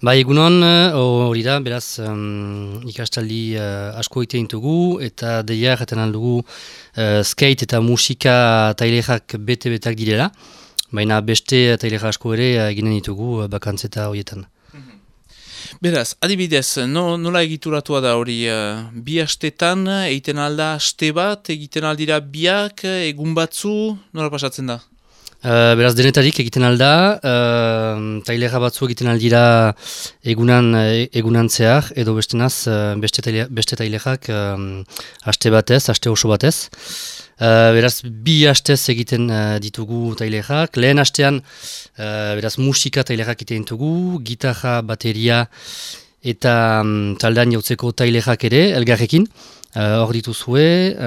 Ba, egunon, hori da, beraz, ikastaldi asko egiten ditugu, eta deia jaten aldugu skate eta musika tailerak bete-betak direla, baina beste tailera asko ere eginen ditugu bakantzeta horietan. Beraz, adibidez, nola egituratua da hori bi astetan, egiten alda aste bat, egiten aldira biak, egun batzu, nola pasatzen da? Beraz, denetarik egiten alda, tailera batzu egiten aldira egunan zehar, edo beste tailerak aste batez, aste oso batez. Beraz, bi astez egiten ditugu tailerak. Lehen astean, beraz, musika tailerak egiten ditugu, gitarra, bateria eta taldean jautzeko tailerak ere, elgarrekin. Hor dituzue,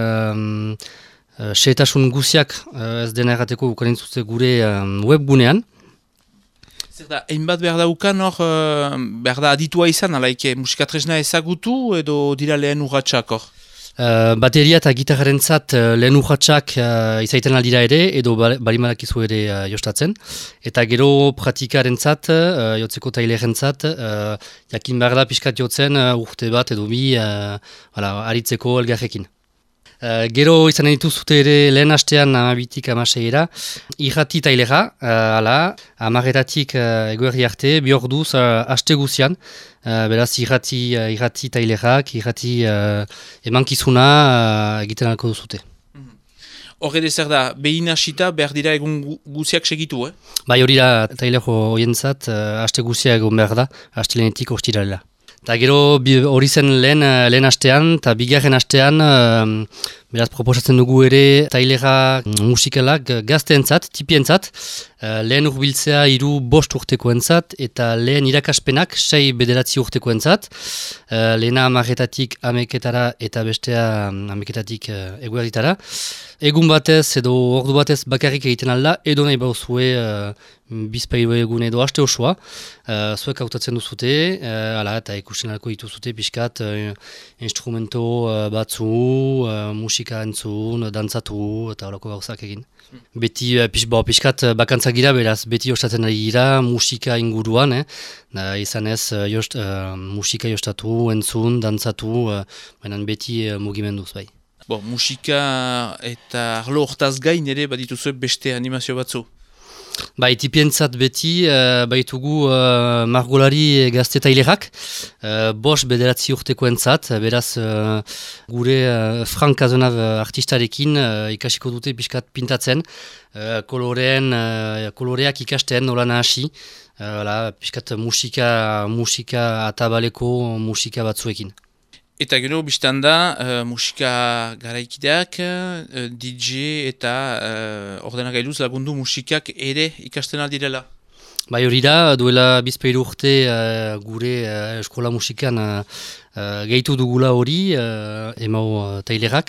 xehetasun guziak ez dena errateko ukanen zuzte gure webgunean. Zer da, hainbat behar da ukan hor, behar da aditua izan, alaike musikatresna ezagutu edo dira lehen urratxak hor? Bateria eta gitarrarentzat lehen urratxak izaiten aldira ere, edo balimadakizu ere jostatzen. Eta gero pratikarentzat, jotzeko tailerentzat, jakin behar da pixkat jotzen urte bat edo bi aritzeko elgarrekin. Gero izan dituzute ere lehen hastean 12-tik 16era, irrati tailera, amarretatik eguerri arte, bi orduz haste guzian, beraz irrati tailerak, irrati emankizuna egiten alko duzute. Horre zer da, behin hasita behar dira egun guziak segitu, Bai, hori da tailero horientzat, haste guzia egon behar da, haste lehenetik ostiralera. Eta gero hori zen lehen hastean, eta bigarren hastean, beraz proposatzen dugu ere tailera musikalak gazteentzat, tipientzat, lehen urbiltzea 3-5 urtekoentzat, eta lehen irakaspenak 6-9 urtekoentzat, lehena 10-etatik 11etara eta bestea 11etatik eguerditara. Egun batez edo ordu batez bakarrik egiten alda, edo nahi bauzue bizpailu egun edo haste osoa, zuek hautatzen duzute, eta ikusten alko dituzute pixkat instrumento batzu, musika entzun, dantzatu eta horako gauzak egin. Beti pixkat bakantzak gira, beraz beti jostatzen ari gira musika inguruan, izan ez musika jostatu, entzun, dantzatu, baina beti mugimenduz bai. Musika eta arlo hortaz gain ere badituzue beste animazio batzu? Bai, tipientzat beti baitugu margolari gazte tailerak, 5-9 urtekoentzat, beraz gure Frank Azonav artistarekin ikasiko dute pixkat pintatzen, koloreak ikasten nola nahasi, pixkat musika atabaleko musika batzuekin. Eta gero biztan da, musika garaikideak, DJ eta ordenagailuz lagundu musikak ere ikasten aldirela. Bai, hori da, duela bizpailu urte gure eskola musikan gehitu dugula hori, emau tailerak.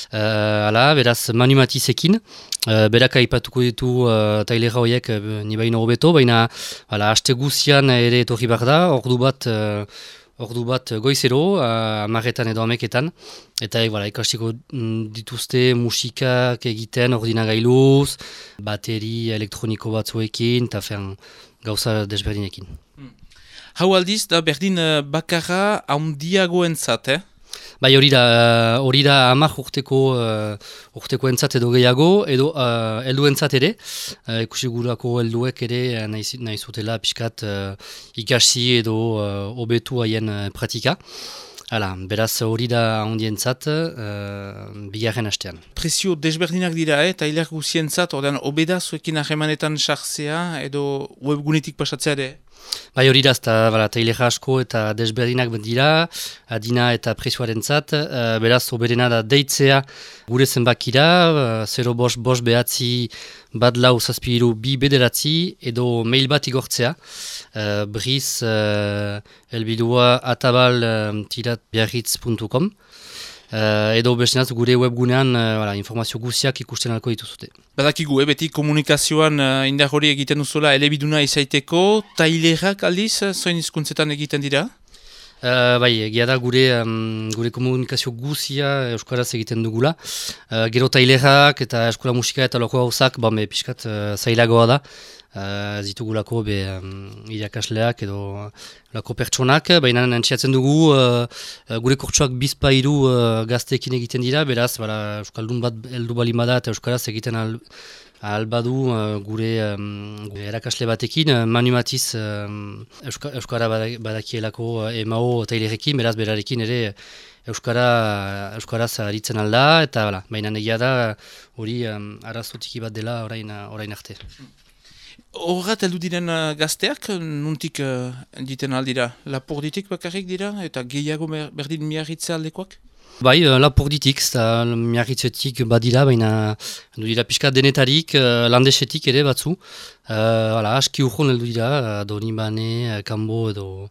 Beraz, Manu Matizekin, berak aipatuko ditu tailera horiek ni baino hobeto, baina haste guzian ere etorri behar da, ordu bat goizero, 10etan edo 11etan, eta ikastiko dituzte musikak egiten ordinagailuz, bateri elektroniko batzuekin, eta gauza desberdinekin. Hau aldiz, da berdin bakarra handiagoentzat, Bai, hori da 10 urtekoentzat edo gehiago, edo helduentzat ere, ikusi gurako helduek ere nahi zutela pixkat ikasi edo hobetu haien pratika. Beraz hori da handientzat bigarren hastean. Prezio desberdinak dira, tailer guzientzat, ordean obeda zuekin ahemanetan sartzea edo webgunetik pasatzea ere? Bai, hori da, tailera asko eta desberdinak dira, adina eta prezioarentzat, beraz oberena da deitzea gure zenbakira, 0 behatzi bat lau zazpiru 2 bederatzi edo mail bat igortzea, briz elbidua atabal-biarritz.com. Edo bestenaz gure webgunean informazio guziak ikusten alko dituzute. Badakigu, beti komunikazioan indar hori egiten duzuela elebiduna izaiteko, tailerak aldiz, zoin hizkuntzetan egiten dira? Bai, egia da gure komunikazio guzia euskaraz egiten dugula. Gero tailerak eta eskola musika eta loko gauzak, pixkat zailagoa da. ez ditugulako irakasleak edo lako pertsonak, baina entziatzen dugu gure kurtsuak bizpa hiru gazteekin egiten dira, beraz, Euskaldun bat heldu bali bada eta Euskaraz egiten albadu gure erakasle batekin, Manu Matiz Euskara badakielako emao tailerekin, beraz berarekin ere Euskaraz aritzen alda, eta baina egia da hori arazotiki bat dela orain arte. Horrat heldu diren gazteak, nuntik diten aldira? Lapurditik bakarrik dira eta gehiago berdin miarritze aldekoak? Bai, lapurditik, miarritzetik badira, baina dira pixka denetarik, landesetik ere batzu. Aski urron heldu dira, Donibane, Kambo edo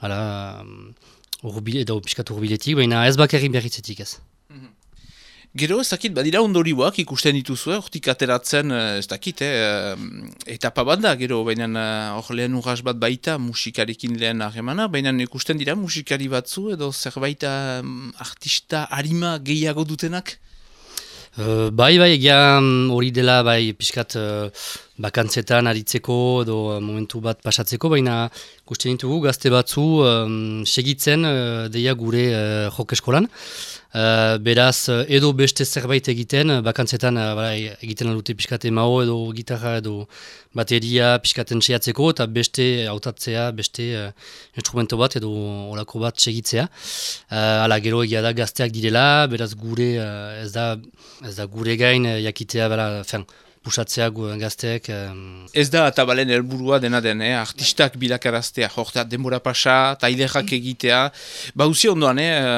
pixkat urbiletik, baina ez bakarrik miarritzetik ez. Gero ez dakit, badira ondorioak ikusten dituzue, hortik ateratzen, ez dakit, etapa bat da, gero, baina hor lehen urras bat baita musikarekin lehen harremana, baina ikusten dira musikari batzu edo zerbait artista harima gehiago dutenak? Bai, egia hori dela, pixkat bakantzetan aritzeko edo momentu bat pasatzeko, baina ikusten ditugu gazte batzu segitzen deia gure jokeskolan. Beraz, edo beste zerbait egiten, bakantzetan egiten aldute pixkat emao edo gitarra edo bateria pixkaten sehatzeko eta beste hautatzea, beste instrumento bat edo olako bat segitzea. Gero egia da gazteak direla, beraz gure ez da gure gain jakitea pusatzea gazteek. Ez da atabalen helburua dena den, artistak bilakaraztea, horta denbora pasa, tailerak egitea. Uzi ondoan,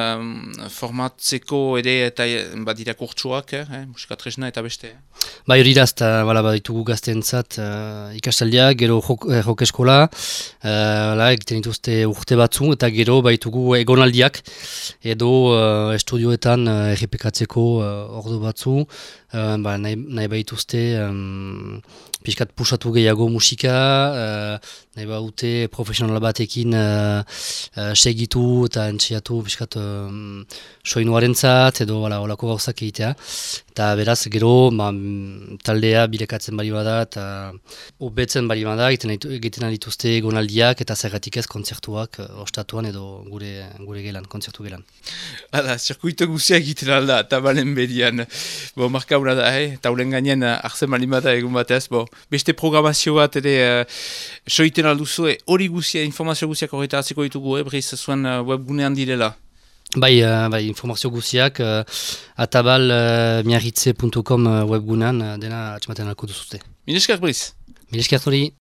formatzeko ere eta badira kurtsuak, musikatresna eta beste. Hori da, baditugu gazteentzat ikastaldiak, gero jokeskola, egiten dituzte urte batzu, eta gero baitugu egonaldiak, edo estudioetan errepikatzeko ordu batzu, nahi baituzte pixkat pusatu gehiago musika, nahi baute profesional batekin segitu eta entxeatu pixkat soinuarentzat edo olako gauzak egitea. Eta beraz, gero taldea bilekatzen bali bada eta hobetzen bali bada egiten dituzte egonaldiak eta zergatik ez kontzertuak ostatuan edo gure gelan, kontzertu gelan. Zirkuito guzia egiten alda, tabalen berian. Markauna da, taulen gainen arzen bali bada egun batez. Beste programazio bat ere soiten alduzue, hori guzia, informazio guziak horretaratzeko ditugu, briz zuen webgunean direla. Bai, informazio guziak atabal miarritze.com webgunean dena atxematen alko duzute. Mileskak, briz? Mileskak hori.